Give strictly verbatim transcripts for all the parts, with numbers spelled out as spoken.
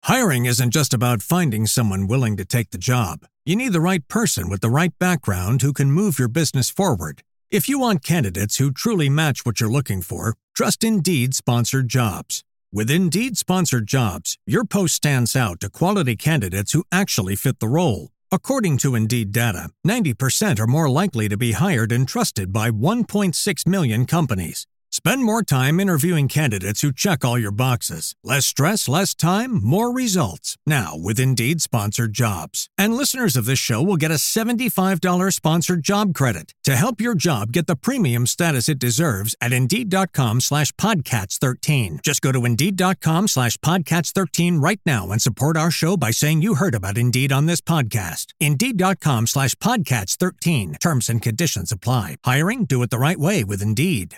Hiring isn't just about finding someone willing to take the job. You need the right person with the right background who can move your business forward. If you want candidates who truly match what you're looking for, trust Indeed Sponsored Jobs. With Indeed Sponsored Jobs, your post stands out to quality candidates who actually fit the role. According to Indeed data, ninety percent are more likely to be hired and trusted by one point six million companies. Spend more time interviewing candidates who check all your boxes. Less stress, less time, more results. Now with Indeed Sponsored Jobs. And listeners of this show will get a seventy-five dollars sponsored job credit to help your job get the premium status it deserves at Indeed.com slash Podcats 13. Just go to Indeed.com slash Podcats 13 right now and support our show by saying you heard about Indeed on this podcast. Indeed.com slash Podcats 13. Terms and conditions apply. Hiring? Do it the right way with Indeed.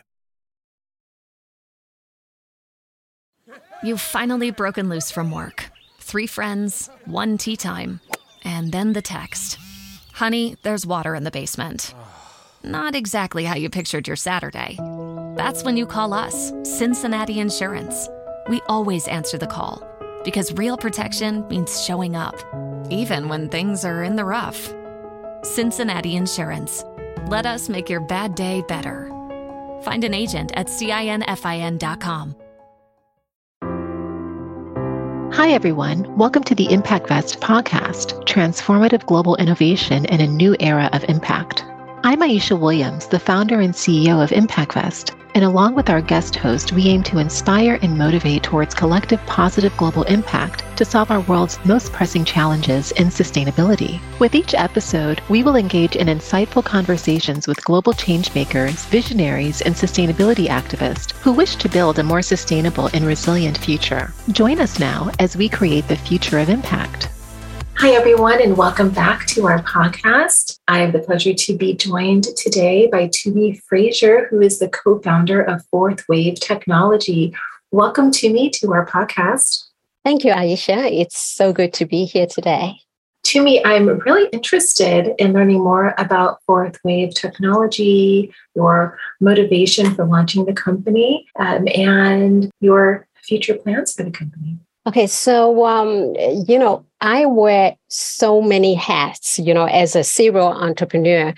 You've finally broken loose from work. Three friends, one tea time, and then the text. Honey, there's water in the basement. Not exactly how you pictured your Saturday. That's when you call us, Cincinnati Insurance. We always answer the call because real protection means showing up, even when things are in the rough. Cincinnati Insurance. Let us make your bad day better. Find an agent at cinfin dot com. Hi, everyone. Welcome to the ImpactVest podcast, transformative global innovation in a new era of impact. I'm Aisha Williams, the founder and C E O of ImpactVest, and along with our guest host, we aim to inspire and motivate towards collective positive global impact to solve our world's most pressing challenges in sustainability. With each episode, we will engage in insightful conversations with global changemakers, visionaries, and sustainability activists who wish to build a more sustainable and resilient future. Join us now as we create the future of impact. Hi, everyone, and welcome back to our podcast. I have the pleasure to be joined today by Tumi Frazier, who is the co-founder of Fourth Wave Technology. Welcome, Tumi, to our podcast. Thank you, Aisha. It's so good to be here today. Tumi, I'm really interested in learning more about Fourth Wave Technology, your motivation for launching the company, um, and your future plans for the company. Okay, so, um, you know, I wear so many hats, you know, as a serial entrepreneur.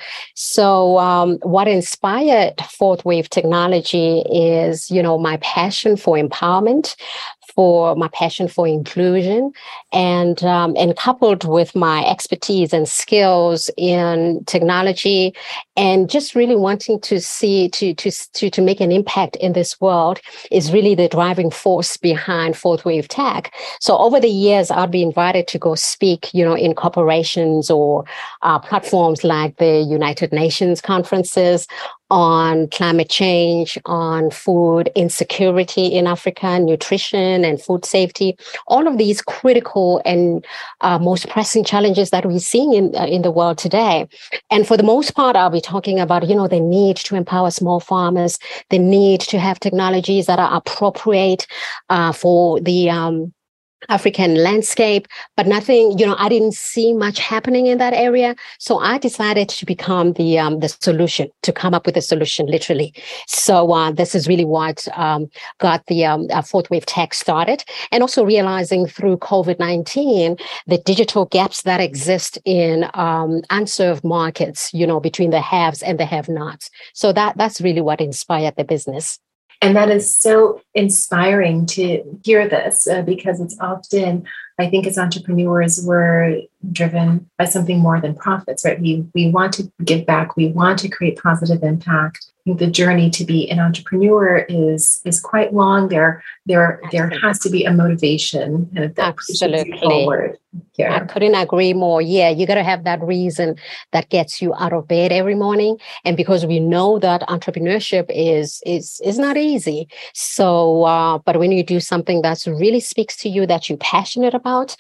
So um, what inspired Fourth Wave Technology is, you know, my passion for empowerment, for my passion for inclusion, and um, and coupled with my expertise and skills in technology, and just really wanting to see to to to to make an impact in this world is really the driving force behind Fourth Wave Tech. So over the years, I'd be invited to go speak, you know, in corporations or uh, platforms like the United Nations conferences on climate change, on food insecurity in Africa, nutrition and food safety, all of these critical and uh, most pressing challenges that we're seeing in, uh, in the world today. And for the most part, I'll be talking about, you know, the need to empower small farmers, the need to have technologies that are appropriate uh, for the um, African landscape, but nothing, you know, I didn't see much happening in that area. So I decided to become the um, the solution, to come up with a solution, literally. So uh, this is really what um, got the um, uh, Fourth Wave Tech started. And also realizing through COVID nineteen, the digital gaps that exist in um, unserved markets, you know, between the haves and the have-nots. So that that's really what inspired the business. And that is so inspiring to hear this uh, because it's often, I think as entrepreneurs, we're driven by something more than profits, right? We we want to give back. We want to create positive impact. I think the journey to be an entrepreneur is is quite long. There, there, there has to be a motivation that Absolutely. pushes you forward. Here. I couldn't agree more. Yeah, you got to have that reason that gets you out of bed every morning. And because we know that entrepreneurship is is is not easy. So, uh, but when you do something that really speaks to you, that you're passionate about,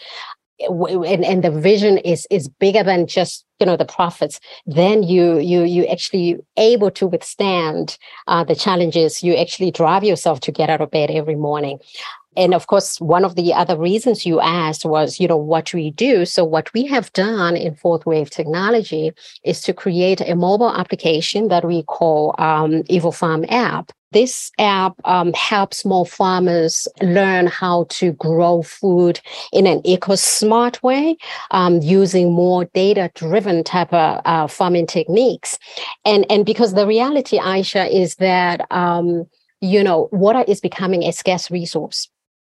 and, and the vision is is bigger than just, you know, the profits, then you you you actually able to withstand uh, the challenges. You actually drive yourself to get out of bed every morning. And of course, one of the other reasons you asked was, you know, what we do. So what we have done in Fourth Wave Technology is to create a mobile application that we call um, EvoFarm app. This app um, helps small farmers learn how to grow food in an eco-smart way, um, using more data-driven type of uh, farming techniques. And, and because the reality, Aisha, is that, um, you know, water is becoming a scarce resource.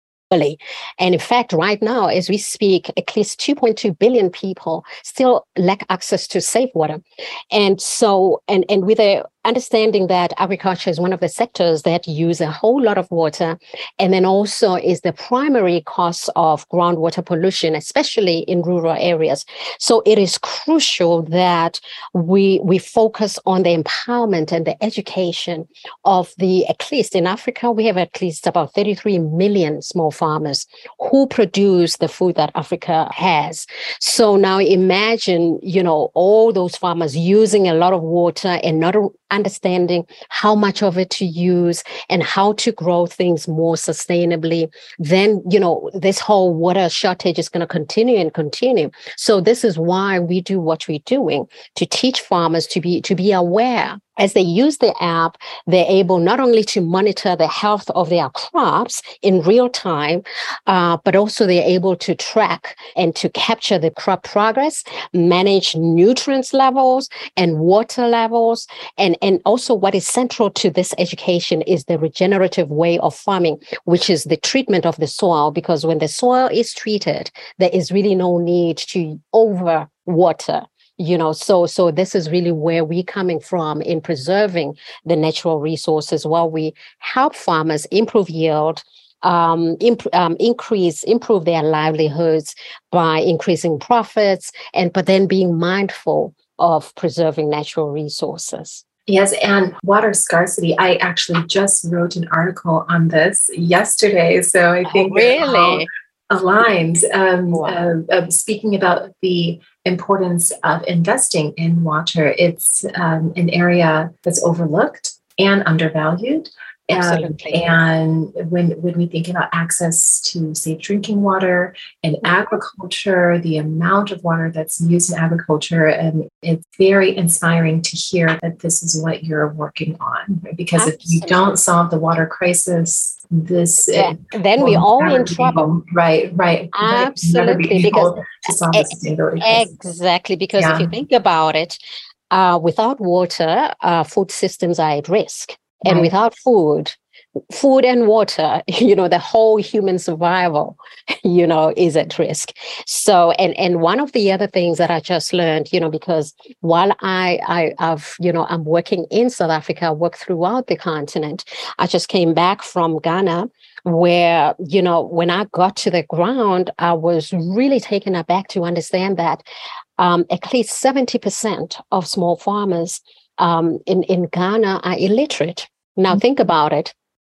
And in fact, right now, as we speak, at least two point two billion people still lack access to safe water. And so, and, and with a understanding that agriculture is one of the sectors that use a whole lot of water, and then also is the primary cause of groundwater pollution, especially in rural areas. So it is crucial that we we focus on the empowerment and the education of the, at least in Africa, we have at least about thirty-three million small farmers who produce the food that Africa has. So now imagine, you know, all those farmers using a lot of water and not understanding how much of it to use and how to grow things more sustainably, then, you know, this whole water shortage is going to continue and continue. So this is why we do what we're doing, to teach farmers to be, to be aware. As they use the app, they're able not only to monitor the health of their crops in real time, uh, but also they're able to track and to capture the crop progress, manage nutrients levels and water levels. And, and also what is central to this education is the regenerative way of farming, which is the treatment of the soil, because when the soil is treated, there is really no need to over water. You know, so so this is really where we're coming from in preserving the natural resources while we help farmers improve yield, um, imp- um, increase, improve their livelihoods by increasing profits, and but then being mindful of preserving natural resources. Yes, and water scarcity. I actually just wrote an article on this yesterday, so I think oh, really aligns. Um, wow. uh, uh, speaking about the importance of investing in water, it's um, an area that's overlooked and undervalued. Um, Absolutely. And when when we think about access to safe drinking water and agriculture, the amount of water that's used in agriculture, and it's very inspiring to hear that this is what you're working on. Because Absolutely. If you don't solve the water crisis, this yeah. then we're all in trouble. Right, right. Absolutely, be because to solve the sustainability crisis. Exactly, because yeah. if you think about it, uh, without water, uh, food systems are at risk. And right. without food, food and water, you know, the whole human survival, you know, is at risk. So, and and one of the other things that I just learned, you know, because while I, I have, you know, I'm working in South Africa, I work throughout the continent. I just came back from Ghana, where, you know, when I got to the ground, I was really taken aback to understand that um, at least seventy percent of small farmers um, in, in Ghana are illiterate. Now, mm-hmm. think about it.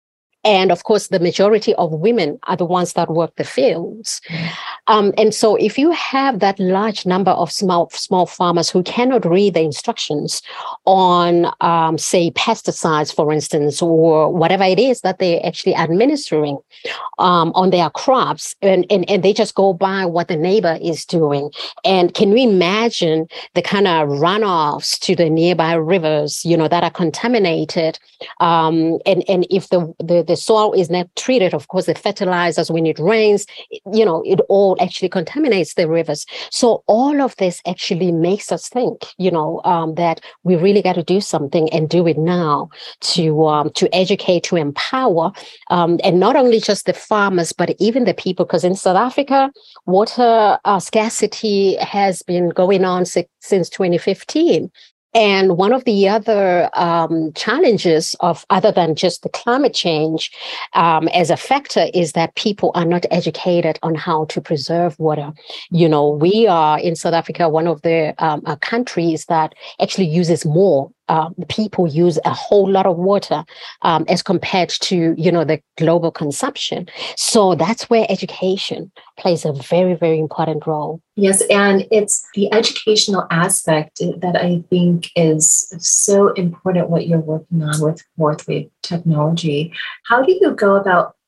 And of course, the majority of women are the ones that work the fields. Um, and so if you have that large number of small, small farmers who cannot read the instructions on, um, say, pesticides, for instance, or whatever it is that they're actually administering um, on their crops, and, and, and they just go by what the neighbor is doing. And can we imagine the kind of runoffs to the nearby rivers, you know, that are contaminated? Um, and, and if the, the, the soil is not treated, of course, the fertilizers, when it rains, you know, it all actually contaminates the rivers. So all of this actually makes us think, you know, um, that we really got to do something and do it now to um, to educate, to empower, um, and not only just the farmers, but even the people. Because in South Africa, water uh, scarcity has been going on si- since twenty fifteen. And one of the other um, challenges of, other than just the climate change um, as a factor, is that people are not educated on how to preserve water. You know, we are in South Africa, one of the um, uh, countries that actually uses more. Uh, people use a whole lot of water um, as compared to, you know, the global consumption. So that's where education plays a very, very important role. Yes, and it's the educational aspect that I think is so important, what you're working on with fourth wave technology. How do you go about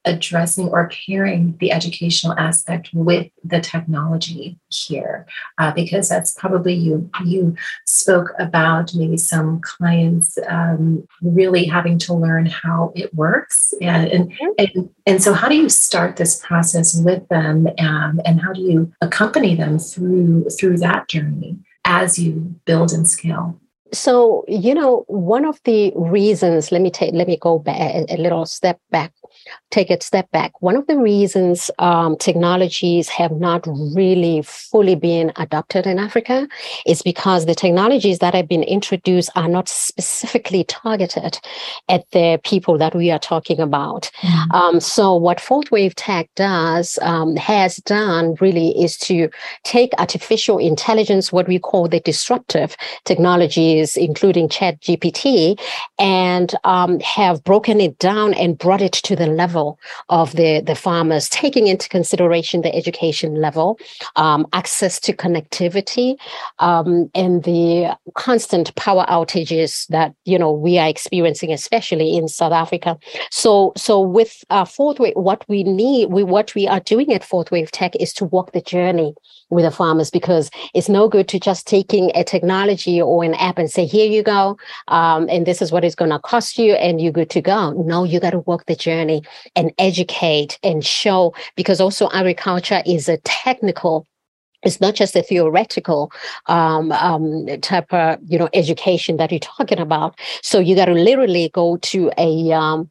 addressing or pairing the educational aspect with the technology here? Uh, because that's probably you, you spoke about maybe some clients um, really having to learn how it works. And, and, and, and so how do you start this process with them, um, and how do you accompany them through, through that journey as you build and scale? So, you know, one of the reasons, let me take, let me go back a, a little step back, take a step back. One of the reasons um, technologies have not really fully been adopted in Africa is because the technologies that have been introduced are not specifically targeted at the people that we are talking about. Mm-hmm. Um, so what fourth wave tech does, um, has done really is to take artificial intelligence, what we call the disruptive technologies, including Chat G P T, and um, have broken it down and brought it to the level of the, the farmers, taking into consideration the education level, um, access to connectivity, um, and the constant power outages that, you know, we are experiencing, especially in South Africa. So, so with uh, fourth wave, what we need, we, what we are doing at Fourth Wave Tech is to walk the journey with the farmers, because it's no good to just taking a technology or an app and say, here you go, um, and this is what it's going to cost you, and you're good to go. No, you got to walk the journey and educate and show, because also agriculture is a technical, it's not just a theoretical um, um, type of, you know, education that you're talking about. So you got to literally go to a, um,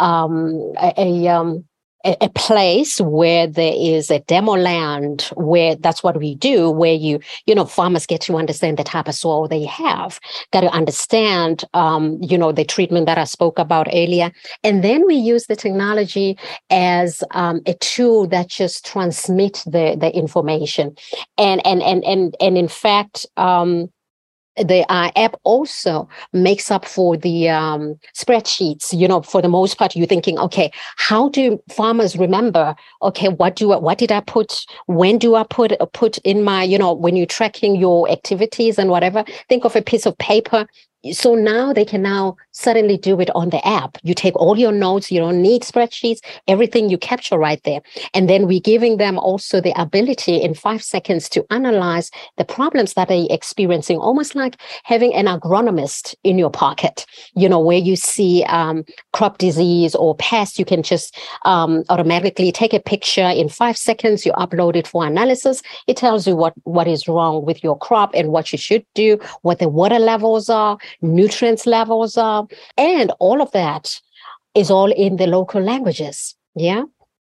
um, a, a um, a place where there is a demo land, where that's what we do, where you, you know, farmers get to understand the type of soil they have, got to understand, um, you know, the treatment that I spoke about earlier. And then we use the technology as um, a tool that just transmits the, the information. And, and, and, and, and in fact, um, the uh, app also makes up for the um, spreadsheets. You know, for the most part, you're thinking, okay, how do farmers remember? Okay, what do I, what did I put? When do I put put in my? You know, when you're tracking your activities and whatever, think of a piece of paper. So now they can now suddenly do it on the app. You take all your notes, you don't need spreadsheets, everything you capture right there. And then we're giving them also the ability in five seconds to analyze the problems that they're experiencing, almost like having an agronomist in your pocket, you know, where you see um, crop disease or pest, you can just um, automatically take a picture in five seconds, you upload it for analysis. It tells you what, what is wrong with your crop and what you should do, what the water levels are, nutrients levels are, and all of that is all in the local languages. Yeah.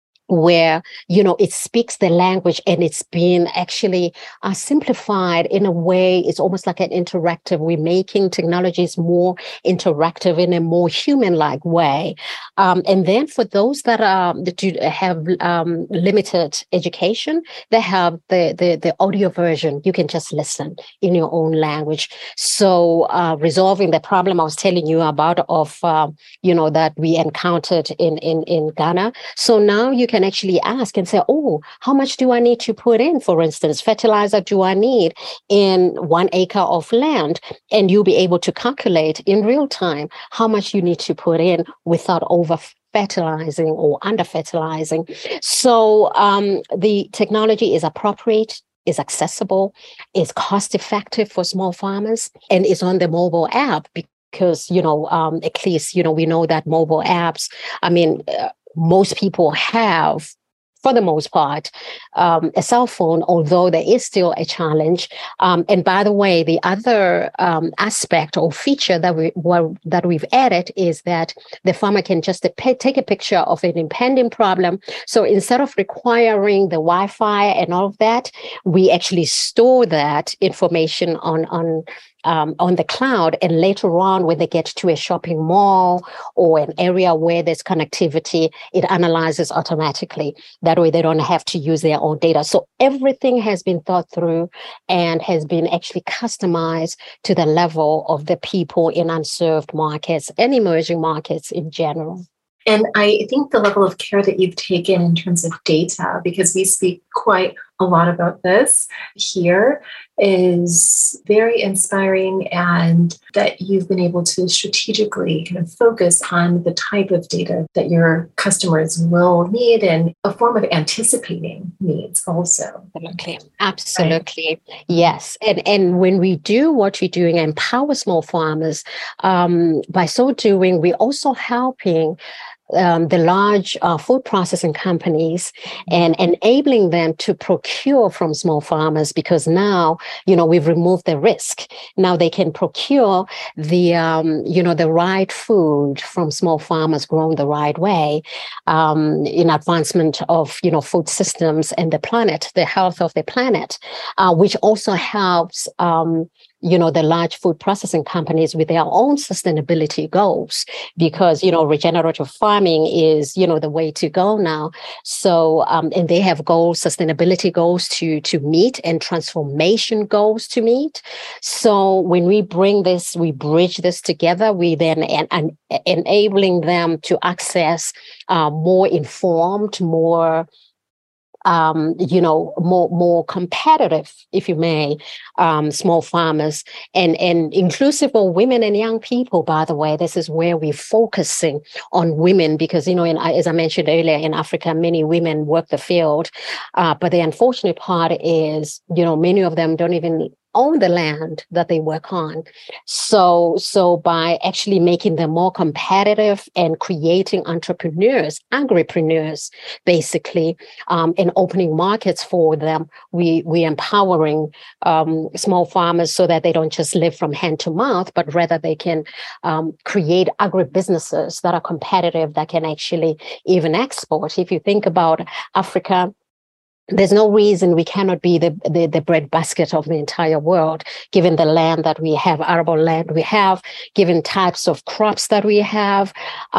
Where, you know, it speaks the language and it's been actually uh, simplified in a way. It's almost like an interactive. We're making technologies more interactive in a more human-like way. Um, and then for those that are that do have um, limited education, they have the, the the audio version. You can just listen in your own language. So uh, resolving the problem I was telling you about of uh, you know that we encountered in in in Ghana. So now you can actually ask and say, oh, how much do I need to put in? For instance, fertilizer do I need in one acre of land? And you'll be able to calculate in real time how much you need to put in without over fertilizing or under fertilizing. So um, the technology is appropriate, is accessible, is cost effective for small farmers, and is on the mobile app. Because, you know, um, at least, you know, we know that mobile apps, I mean, uh, most people have, for the most part, um, a cell phone, although there is still a challenge. Um, and by the way, the other um, aspect or feature that we well, that we've added is that the farmer can just take a picture of an impending problem. So instead of requiring the Wi-Fi and all of that, we actually store that information on on. Um, on the cloud, and later on when they get to a shopping mall or an area where there's connectivity, it analyzes automatically. That way they don't have to use their own data. So everything has been thought through and has been actually customized to the level of the people in unserved markets and emerging markets in general. And I think the level of care that you've taken in terms of data, because we speak quite a lot about this here is very inspiring, and that you've been able to strategically kind of focus on the type of data that your customers will need and a form of anticipating needs also. Absolutely. Absolutely. Right. Yes. And and when we do what we're doing, empower small farmers, um, by so doing, we're also helping Um, the large uh, food processing companies and enabling them to procure from small farmers, because now, you know, we've removed the risk. Now they can procure the, um, you know, the right food from small farmers grown the right way, um, in advancement of, you know, food systems and the planet, the health of the planet, uh, which also helps, um, you know, the large food processing companies with their own sustainability goals, because, you know, regenerative farming is, you know, the way to go now. So, um, and they have goals, sustainability goals to, to meet and transformation goals to meet. So when we bring this, we bridge this together, we then and, and enabling them to access uh, more informed, more Um, you know, more more competitive, if you may, um, small farmers, and and inclusive of women and young people. By the way, this is where we're focusing on women, because, you know, in, as I mentioned earlier, in Africa, many women work the field, uh, but the unfortunate part is, you know, many of them don't even own the land that they work on. So, so by actually making them more competitive and creating entrepreneurs, agripreneurs, basically, um, and opening markets for them, we we empowering um, small farmers so that they don't just live from hand to mouth, but rather they can um, create agribusinesses that are competitive, that can actually even export. If you think about Africa, there's no reason we cannot be the, the, the breadbasket of the entire world, given the land that we have, arable land we have, given types of crops that we have,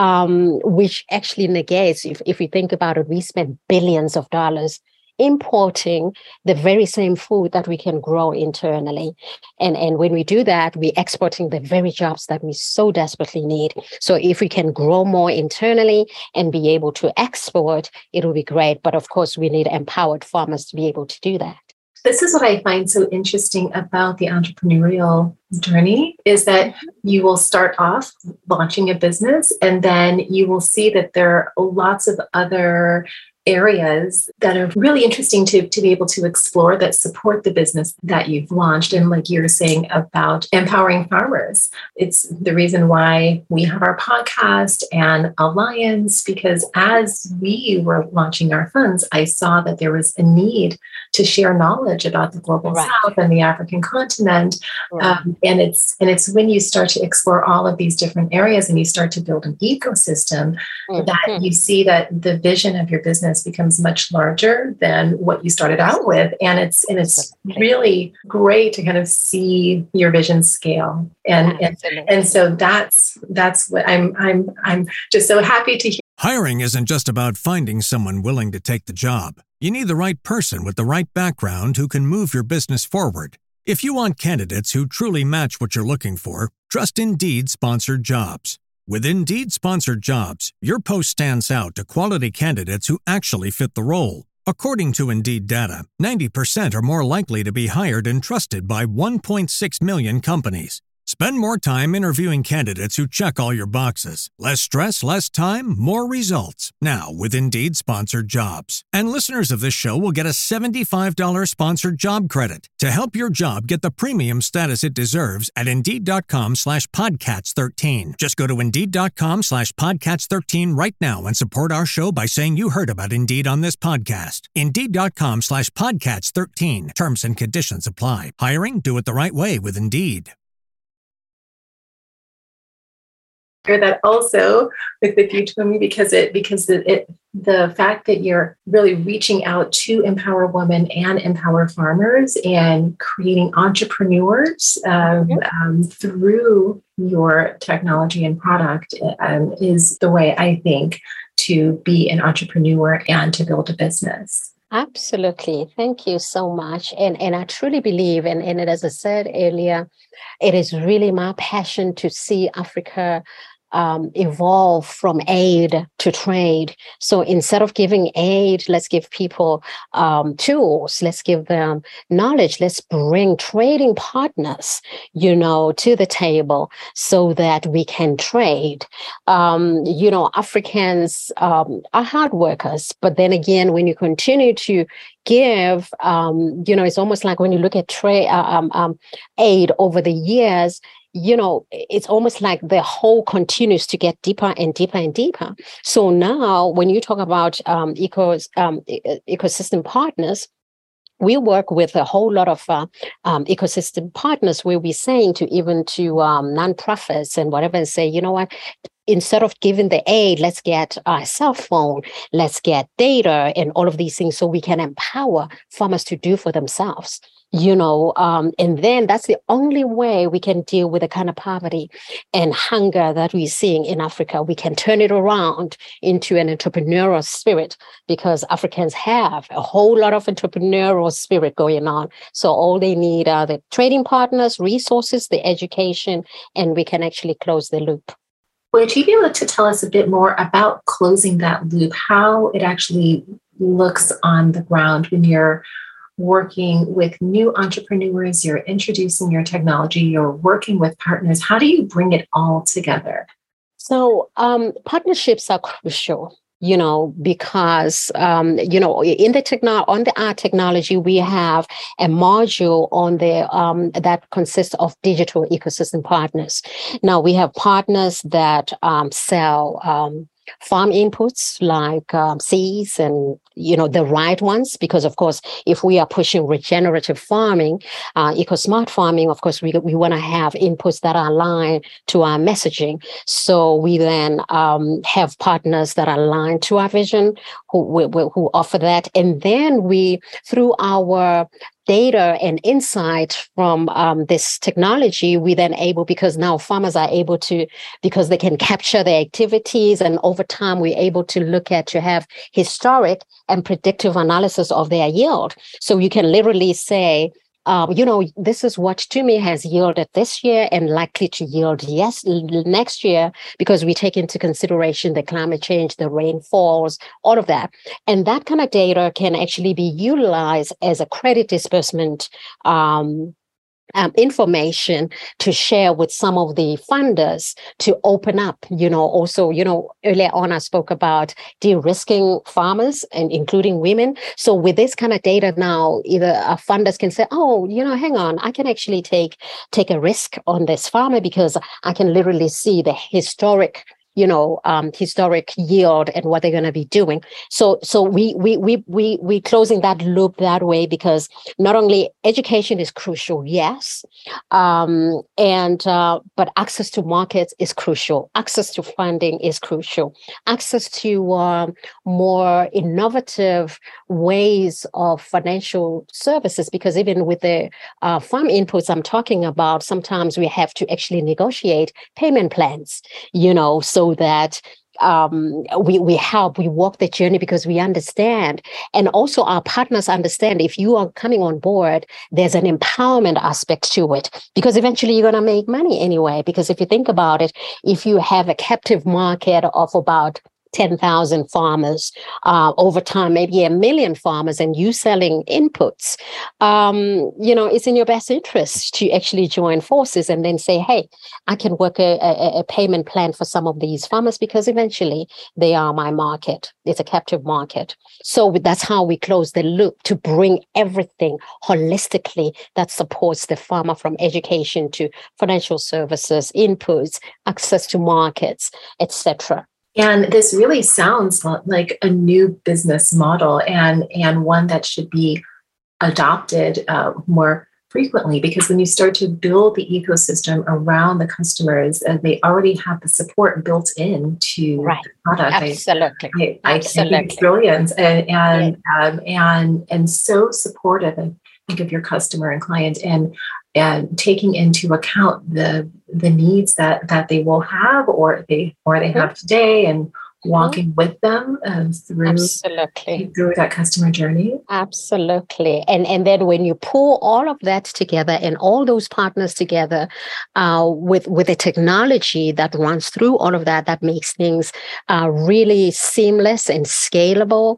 um, which actually negates, if, if we think about it, we spend billions of dollars importing the very same food that we can grow internally. And, and when we do that, we're exporting the very jobs that we so desperately need. So if we can grow more internally and be able to export, it will be great. But of course, we need empowered farmers to be able to do that. This is what I find so interesting about the entrepreneurial journey, is that you will start off launching a business, and then you will see that there are lots of other areas that are really interesting to, to be able to explore that support the business that you've launched. And like you were saying about empowering farmers, it's the reason why we have our podcast and Alliance, because as we were launching our funds, I saw that there was a need to share knowledge about the global right. South and the African continent. Right. Um, and it's and it's when you start to explore all of these different areas and you start to build an ecosystem, mm-hmm. that you see that the vision of your business becomes much larger than what you started out with. And it's and it's really great to kind of see your vision scale. And and, and so that's that's what I'm I'm I'm just so happy to hear. Hiring isn't just about finding someone willing to take the job. You need the right person with the right background who can move your business forward. If you want candidates who truly match what you're looking for, trust Indeed sponsored jobs. With Indeed sponsored jobs, your post stands out to quality candidates who actually fit the role. According to Indeed data, ninety percent are more likely to be hired and trusted by one point six million companies. Spend more time interviewing candidates who check all your boxes. Less stress, less time, more results. Now with Indeed sponsored jobs. And listeners of this show will get a seventy-five dollars sponsored job credit to help your job get the premium status it deserves at Indeed.com slash Podcats 13. Just go to Indeed.com slash Podcats 13 right now and support our show by saying you heard about Indeed on this podcast. Indeed.com slash Podcats 13. Terms and conditions apply. Hiring? Do it the right way with Indeed. That also with the future me because it because it, it the fact that you're really reaching out to empower women and empower farmers and creating entrepreneurs um, mm-hmm. um, through your technology and product um, is the way I think to be an entrepreneur and to build a business. Absolutely. Thank you so much. And and I truly believe, and, and as I said earlier, it is really my passion to see Africa um, evolve from aid to trade. So instead of giving aid, let's give people um, tools, let's give them knowledge, let's bring trading partners, you know, to the table so that we can trade. Um, you know, Africans um, are hard workers, but then again, when you continue to give, um, you know, it's almost like when you look at trade uh, um, um, aid over the years, you know, it's almost like the hole continues to get deeper and deeper and deeper. So now when you talk about um, ecos, um, ecosystem partners, we work with a whole lot of uh, um, ecosystem partners where we're saying to even to um, nonprofits and whatever and say, you know what, instead of giving the aid, let's get a cell phone, let's get data and all of these things so we can empower farmers to do for themselves. You know, um, and then that's the only way we can deal with the kind of poverty and hunger that we're seeing in Africa. We can turn it around into an entrepreneurial spirit because Africans have a whole lot of entrepreneurial spirit going on. So all they need are the trading partners, resources, the education, and we can actually close the loop. Would you be able to tell us a bit more about closing that loop, how it actually looks on the ground when you're working with new entrepreneurs, you're introducing your technology, you're working with partners? How do you bring it all together? So um, partnerships are crucial, you know, because, um, you know, in the techno- on the art technology, we have a module on the um, that consists of digital ecosystem partners. Now, we have partners that um, sell um, farm inputs like um, seeds and, you know, the right ones, because, of course, if we are pushing regenerative farming, uh, eco-smart farming, of course, we, we want to have inputs that are aligned to our messaging. So we then um, have partners that are aligned to our vision who, who, who offer that. And then we, through our data and insight from um, this technology, we then able, because now farmers are able to, because they can capture their activities, and over time we're able to look at, to have historic and predictive analysis of their yield. So you can literally say, Um, you know, this is what Tumi has yielded this year and likely to yield yes next year, because we take into consideration the climate change, the rainfalls, all of that. And that kind of data can actually be utilized as a credit disbursement um, Um, information to share with some of the funders to open up, you know, also, you know, earlier on I spoke about de-risking farmers and including women. So with this kind of data now, either uh, funders can say, oh, you know, hang on, I can actually take, take a risk on this farmer because I can literally see the historic you know, um, historic yield and what they're going to be doing. So, so we we we we we closing that loop that way, because not only education is crucial, yes, um, and uh, but access to markets is crucial. Access to funding is crucial. Access to um, more innovative ways of financial services, because even with the uh, farm inputs I'm talking about, sometimes we have to actually negotiate payment plans. You know, so. So that um, we, we help, we walk the journey because we understand. And also our partners understand if you are coming on board, there's an empowerment aspect to it, because eventually you're going to make money anyway. Because if you think about it, if you have a captive market of about ten thousand farmers, uh, over time, maybe a million farmers, and you selling inputs, um, you know, it's in your best interest to actually join forces and then say, hey, I can work a, a, a payment plan for some of these farmers because eventually they are my market. It's a captive market. So that's how we close the loop, to bring everything holistically that supports the farmer, from education to financial services, inputs, access to markets, et cetera. And this really sounds like a new business model, and, and one that should be adopted uh, more frequently, because when you start to build the ecosystem around the customers, uh, they already have the support built into right. the product. Absolutely. I, I, Absolutely. I think it's brilliant, and and, yeah. um, and and so supportive, I think, of your customer and client, and and taking into account the the needs that that they will have, or they or they have today, and walking with them um, through, Absolutely. through that customer journey. Absolutely. And and then when you pull all of that together and all those partners together uh, with, with a technology that runs through all of that, that makes things uh, really seamless and scalable,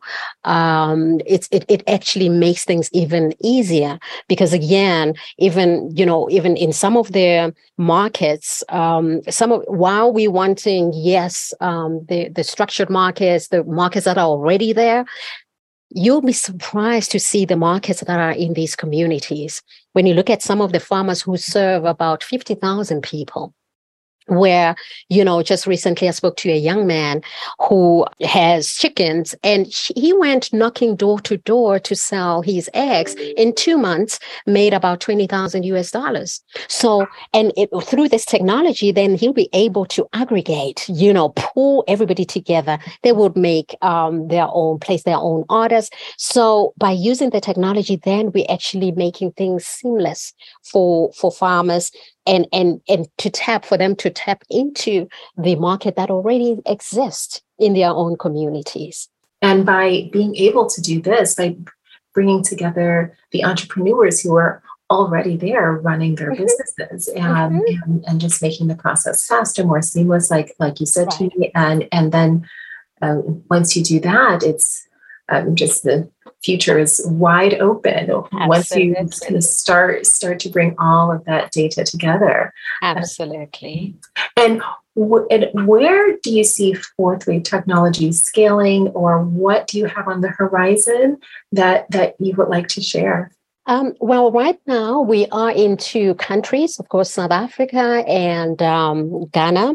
um, it's, it, it actually makes things even easier. Because again, even, you know, even in some of their markets, um, some of, while we wanting, yes, um, the, the structured markets, the markets that are already there, you'll be surprised to see the markets that are in these communities. When you look at some of the farmers who serve about fifty thousand people, where, you know, just recently I spoke to a young man who has chickens, and he went knocking door to door to sell his eggs. In two months, made about twenty thousand U S dollars. So, and it, through this technology, then he'll be able to aggregate, you know, pull everybody together. They would make um, their own, place their own orders. So by using the technology, then we're actually making things seamless for, for farmers. And, and and to tap for them to tap into the market that already exists in their own communities. And by being able to do this, by bringing together the entrepreneurs who are already there running their mm-hmm. businesses and, mm-hmm. and and just making the process faster, more seamless, like like you said, right. to me. And and then uh, once you do that, it's um, just the future is wide open. Absolutely. Once you kind of start start to bring all of that data together. Absolutely. And, w- and where do you see fourth wave technology scaling, or what do you have on the horizon that that you would like to share? Um, well, right now we are in two countries, of course, South Africa and um, Ghana.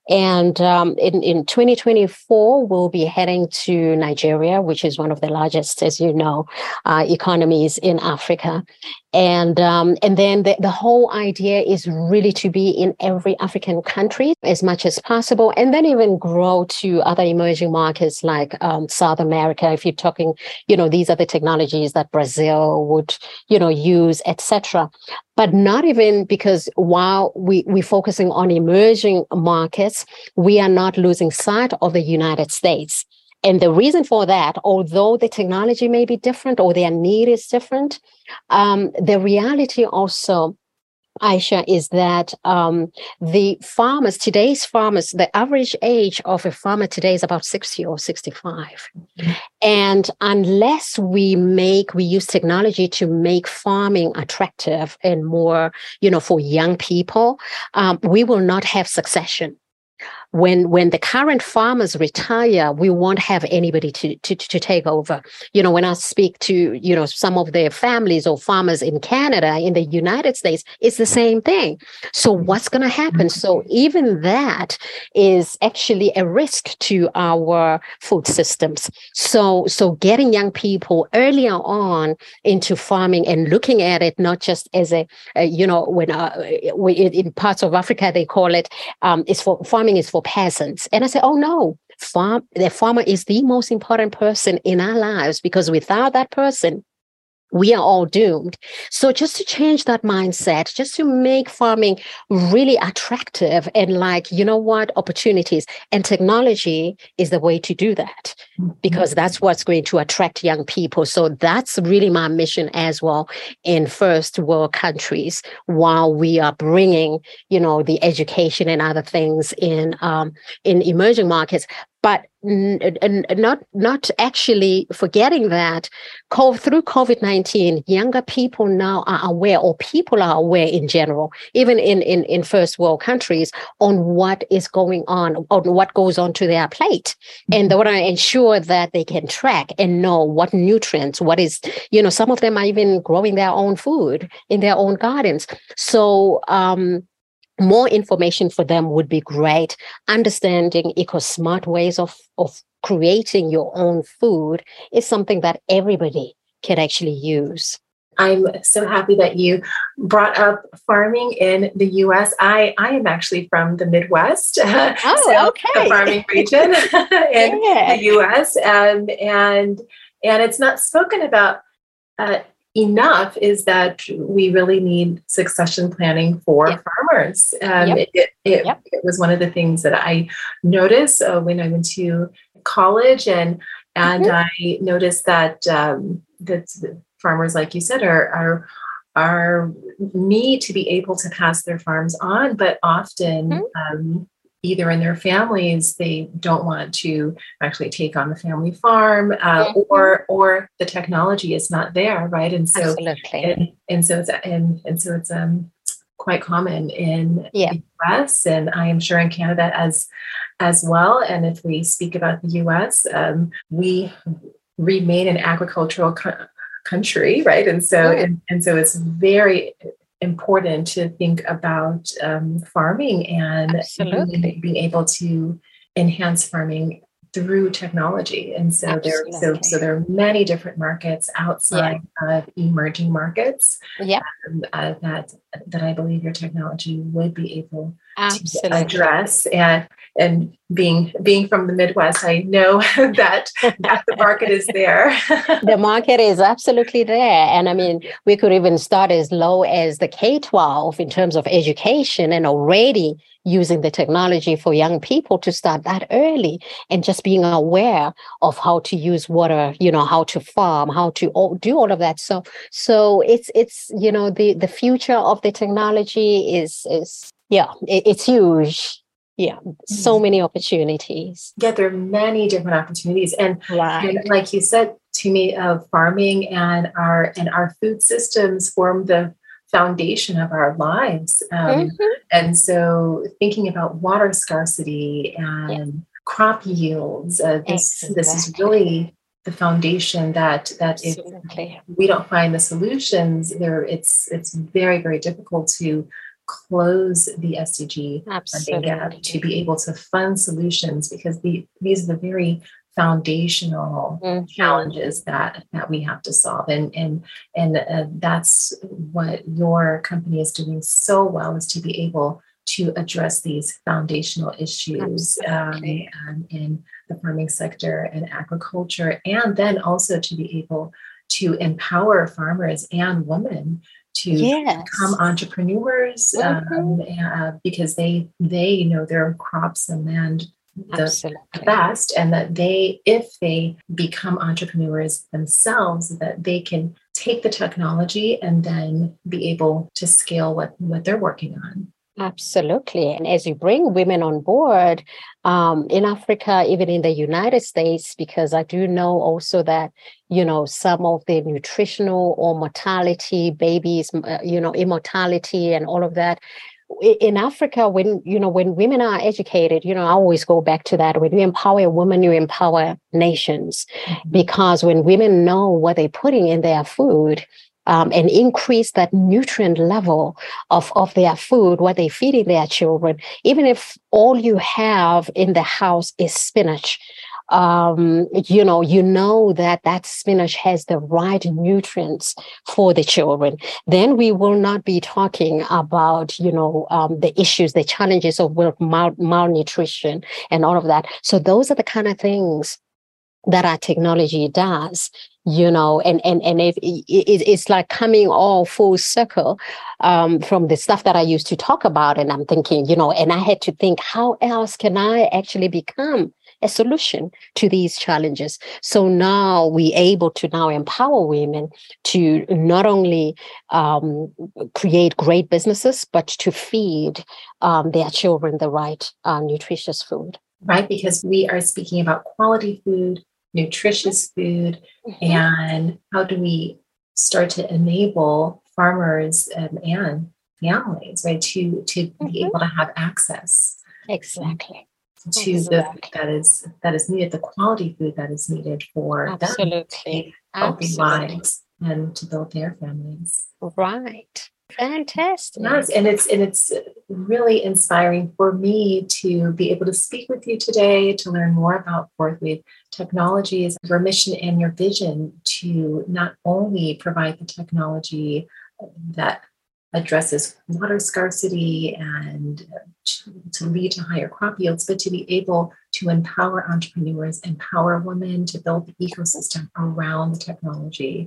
And um, in, in twenty twenty-four, we'll be heading to Nigeria, which is one of the largest, as you know, uh, economies in Africa. And um, and then the, the whole idea is really to be in every African country as much as possible, and then even grow to other emerging markets like um, South America. If you're talking, you know, these are the technologies that Brazil would, you know, use, et cetera. But not even because while we, we're focusing on emerging markets, we are not losing sight of the United States. And the reason for that, although the technology may be different or their need is different, um, the reality also, Aisha, is that um, the farmers, today's farmers, the average age of a farmer today is about sixty or sixty-five. Mm-hmm. And unless we make, we use technology to make farming attractive and more, you know, for young people, um, we will not have succession. When when the current farmers retire, we won't have anybody to, to to take over. You know, when I speak to, you know, some of their families or farmers in Canada, in the United States, it's the same thing. So what's going to happen? So even that is actually a risk to our food systems. So so getting young people earlier on into farming and looking at it not just as a, a you know, when uh, we, in parts of Africa they call it um, it's for farming is for peasants. And I say, oh no, farm, the farmer is the most important person in our lives, because without that person, we are all doomed. So just to change that mindset, just to make farming really attractive and like, you know what, opportunities, and technology is the way to do that, because that's what's going to attract young people. So that's really my mission as well in first world countries, while we are bringing, you know, the education and other things in um, in emerging markets. But n- n- not not actually forgetting that co- through COVID nineteen, younger people now are aware, or people are aware in general, even in, in, in first world countries, on what is going on, on what goes on to their plate. And they want to ensure that they can track and know what nutrients, what is, you know, some of them are even growing their own food in their own gardens. So, um, more information for them would be great. Understanding eco-smart ways of, of creating your own food is something that everybody can actually use. I'm so happy that you brought up farming in the U S. I, I am actually from the Midwest, oh, so okay. the farming region in yeah. the U S. Um, and, and it's not spoken about uh, enough is that we really need succession planning for Yep. farmers. Um, Yep. it, it, Yep. it was one of the things that I noticed uh, when I went to college, and and Mhm. I noticed that um, that farmers, like you said, are are are need to be able to pass their farms on, but often. Mhm. Um, Either in their families, they don't want to actually take on the family farm, uh, Mhm. or or the technology is not there, right? And so Absolutely. and and so it's and and so it's um quite common in Yeah. the U S, and I am sure in Canada as as well. And if we speak about the U S, um, we remain an agricultural co- country, right? And so Mm. and, and so it's very important to think about um, farming and being, Absolutely. being able to enhance farming through technology. And so there so Absolutely. so there are many different markets Yeah. outside of emerging markets Yep. um, uh, that that I believe your technology would be able to Absolutely. address. And and being being from the Midwest, I know that that the market is there. The market is absolutely there. And I mean, we could even start as low as the K twelve in terms of education, and already using the technology for young people to start that early, and just being aware of how to use water, you know, how to farm, how to all, do all of that. So, so it's, it's, you know, the, the future of the technology is, is, yeah, it, it's huge. Yeah. So many opportunities. Yeah, there are many different opportunities. And Right. And like you said to me, uh, farming and our and our food systems form the foundation of our lives. Um, Mhm. and so, thinking about water scarcity Yeah. and crop yields, uh, this this is Exactly. really the foundation that that if Absolutely. we don't find the solutions, there it's it's very very difficult to close the S D G funding gap, to Absolutely. be able to fund solutions, because the these are the very foundational Mhm. challenges that that we have to solve. And and and uh, that's what your company is doing so well, is to be able to address these foundational issues um, Absolutely. um, in the farming sector and agriculture, and then also to be able to empower farmers and women to become Yes. entrepreneurs, Mhm. um, uh, because they they know their crops and land the Absolutely. best, and that they, if they become entrepreneurs themselves, that they can take the technology and then be able to scale what what they're working on. Absolutely. And as you bring women on board um, in Africa, even in the United States, because I do know also that, you know, some of the nutritional or mortality, babies, uh, you know, immortality and all of that. I- In Africa, when, you know, when women are educated, you know, I always go back to that. When you empower a woman, you empower nations. Mhm. Because when women know what they're putting in their food, um, and increase that nutrient level of, of their food, what they're feeding their children, even if all you have in the house is spinach, um, you know, you know that that spinach has the right nutrients for the children, then we will not be talking about, you know, um, the issues, the challenges of mal- malnutrition and all of that. So those are the kind of things that our technology does, you know, and and and if it, it, it's like coming all full circle um, from the stuff that I used to talk about, and I'm thinking, you know, and I had to think, how else can I actually become a solution to these challenges? So now we able to now empower women to not only um, create great businesses, but to feed um, their children the right uh, nutritious food. Right? Because we are speaking about quality food, nutritious food, Mhm. and how do we start to enable farmers um, and families, right, to to be Mhm. able to have access Exactly. to the food Exactly. that is that is needed, the quality food that is needed for them to lead Absolutely. healthy Absolutely. lives and to build their families. Right. Fantastic. Yes, and it's and it's really inspiring for me to be able to speak with you today, to learn more about Forthwave Technologies, your mission and your vision to not only provide the technology that addresses water scarcity and to, to lead to higher crop yields, but to be able to empower entrepreneurs, empower women to build the ecosystem around the technology,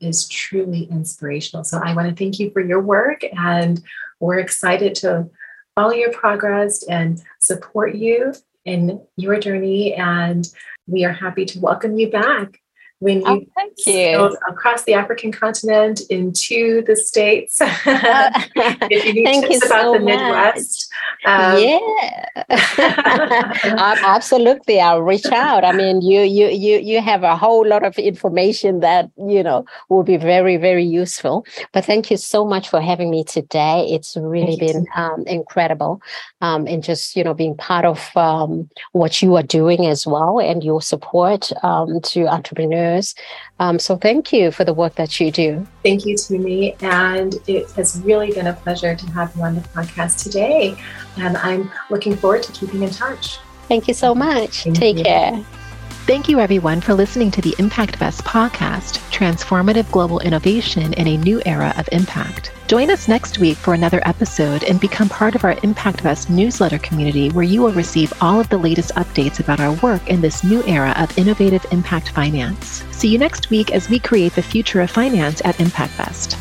is truly inspirational. So I want to thank you for your work, and we're excited to follow your progress and support you in your journey. And we are happy to welcome you back when you oh, thank you. across the African continent into the States. If you need thank tips you about so the Midwest. Um, yeah, absolutely. I'll reach out. I mean, you you you you have a whole lot of information that, you know, will be very, very useful. But thank you so much for having me today. It's really been um, incredible, um, and just, you know, being part of um, what you are doing as well, and your support um, to entrepreneurs. Um, so thank you for the work that you do. Thank you, Tumi. And it has really been a pleasure to have you on the podcast today. And I'm looking forward to keeping in touch. Thank you so much. Thank Take you. care. Thank you, everyone, for listening to the ImpactVest podcast, Transformative Global Innovation in a New Era of Impact. Join us next week for another episode and become part of our ImpactVest newsletter community, where you will receive all of the latest updates about our work in this new era of innovative impact finance. See you next week as we create the future of finance at ImpactVest.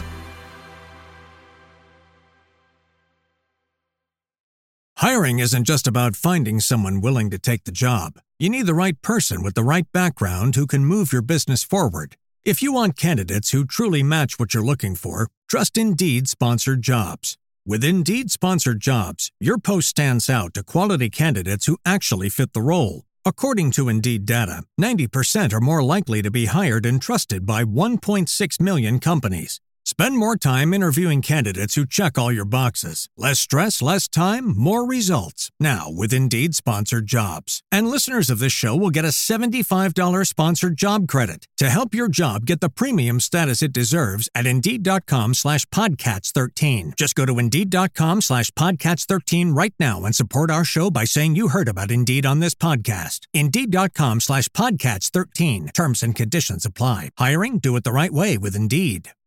Hiring isn't just about finding someone willing to take the job. You need the right person with the right background who can move your business forward. If you want candidates who truly match what you're looking for, trust Indeed Sponsored Jobs. With Indeed Sponsored Jobs, your post stands out to quality candidates who actually fit the role. According to Indeed data, ninety percent are more likely to be hired and trusted by one point six million companies. Spend more time interviewing candidates who check all your boxes. Less stress, less time, more results. Now with Indeed Sponsored Jobs. And listeners of this show will get a seventy-five dollars sponsored job credit to help your job get the premium status it deserves at Indeed.com slash Podcats 13. Just go to Indeed.com slash Podcats 13 right now and support our show by saying you heard about Indeed on this podcast. Indeed.com slash Podcats 13. Terms and conditions apply. Hiring? Do it the right way with Indeed.